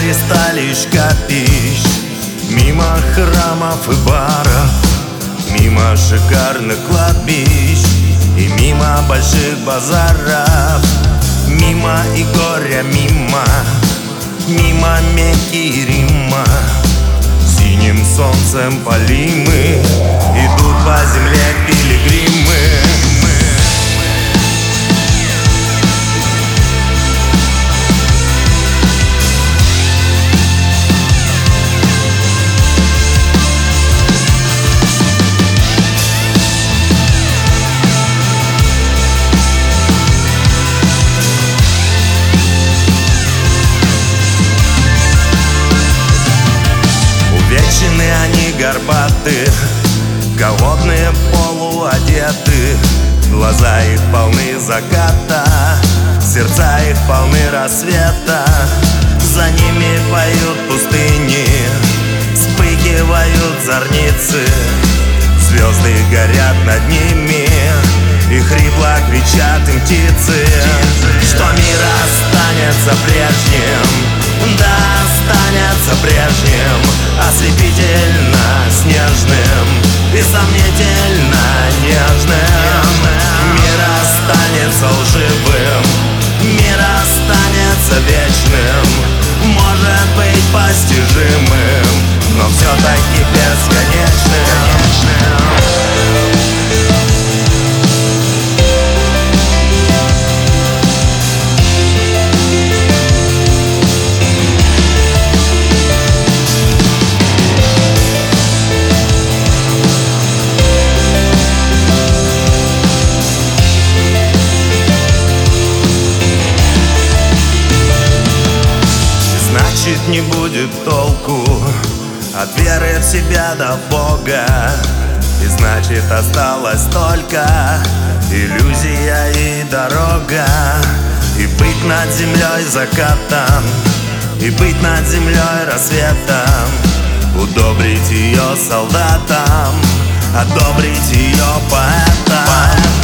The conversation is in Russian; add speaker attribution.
Speaker 1: ристалищ копищ, мимо храмов и баров, мимо шикарных кладбищ и мимо больших базаров, мимо и горя, мимо Мекки и Рима. Синим солнцем полимы идут по земле пилигримы. Увечные они горбаты, голодные полуодеты, глаза их полны заката, сердца их полны рассвета. За ними поют пустыни, вспыхивают зорницы, звезды горят над ними, и хрипло кричат им птицы, что мир останется прежним, да останется прежним, ослепительно снежным и сомнительно нежным. Мир останется лживым, мир останется вечным, может быть постижимым, но все-таки бесконечным. Значит, не будет толку от веры в себя до Бога, и значит, осталась только иллюзия и дорога. И быть над землей закатом, и быть над землей рассветом, удобрить ее солдатам, одобрить ее поэтам.